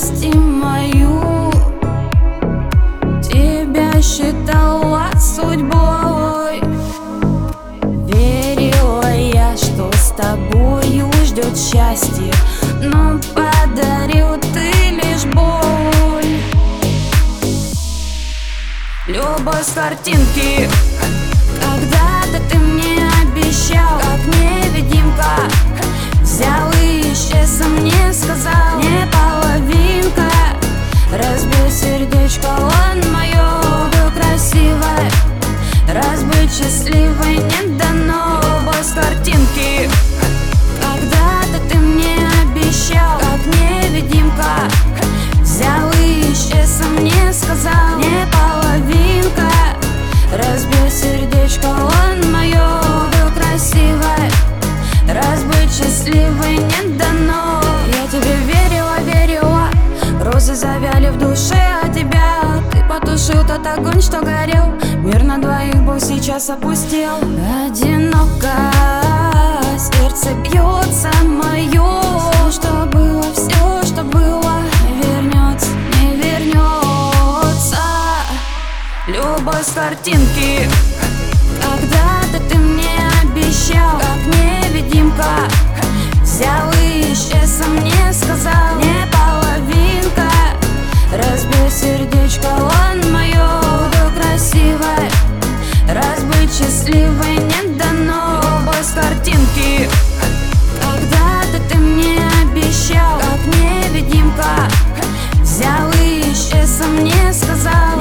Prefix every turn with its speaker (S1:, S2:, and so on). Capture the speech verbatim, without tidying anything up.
S1: прости мою. Тебя считала судьбой, верила я, что с тобою ждет счастье, но подарил ты лишь боль. Любовь с картинки. Когда-то ты мне обещал, как невидимка, взял и исчез, а мне сказал: не половинка. Разбил сердечко он мое, был красивой, разбыть счастливой не дано. Любовь с картинки. Когда-то ты мне обещал, как невидимка, взял и исчез, а мне сказал: не половинка. Разбил сердечко он мое, был красивой, разбыть счастливой не дано. Я тебе верила, верила, розы завяли в душе от тебя. Ты потушил тот огонь, что горел, мир на двоих был сейчас опустел. Одиноко сердце бьется мое. Все, что было, все, что было, не вернется, не вернется. Любовь с картинки. Когда-то ты мне обещал, как невидимка, взял и исчез, а мне сказал: не половинка. Разбил сердечко он мое, был красивой, разбыть счастливой не дано. Любовь с картинки. Когда-то ты мне обещал, как невидимка, взял и исчез, а мне сказал: